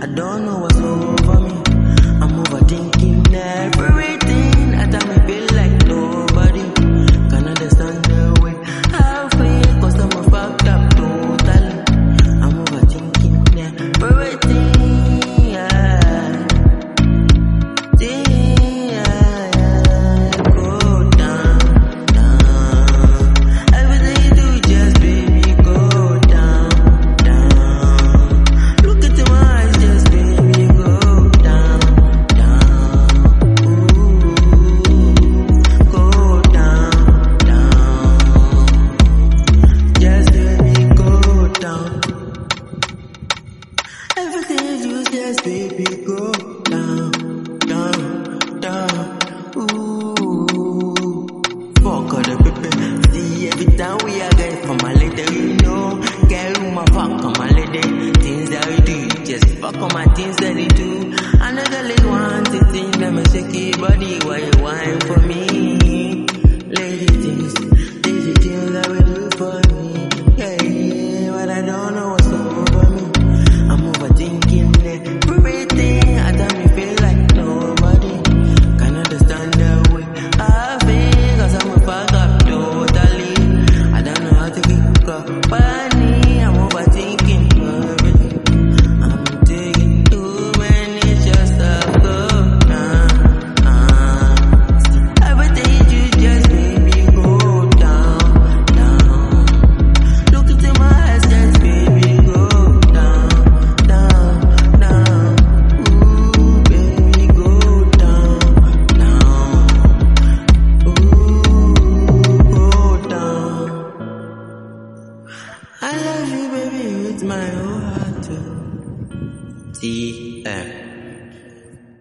don't know what's over me. I'm overthinking everything. I tell me feel like nobody can understand the way I feel, cause I'm a fucked up totally. I'm overthinking everything, yeah. Go down, down. Everything you do, just baby, go down, down. Look into my eyes, just baby, go down, down. Ooh, go down, down. Just baby, go down. Everything you do, just baby, go down, down, down. Ooh, fuck all the people. See every time we are getting from my lady, you know, girl, my fuck on my lady. Things that we do, just fuck on my things that they do. I know the lady wants to think, let me shake your body while you whine for me. Lady things that we do for me. Yeah, yeah, but I don't know what's over me. I'm overthinking everything. I tell me feel like nobody can understand the way I feel, cause I'm a fuck up totally. I don't know how to keep company. I'm overthinking everything. I'm taking too many shots to go down. Everything you do, just baby, go down, down. Look into my eyes, just baby, go down, down, down. Ooh, baby, go down, down. Ooh, go down. I love you, baby, with my whole heart too. TM.